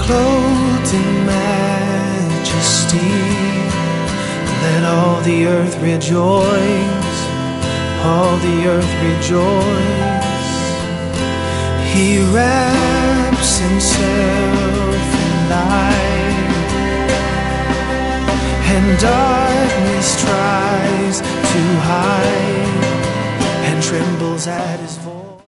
clothed in majesty. Let all the earth rejoice, all the earth rejoice. He wraps himself in light, and darkness tries to hide, and trembles at his voice.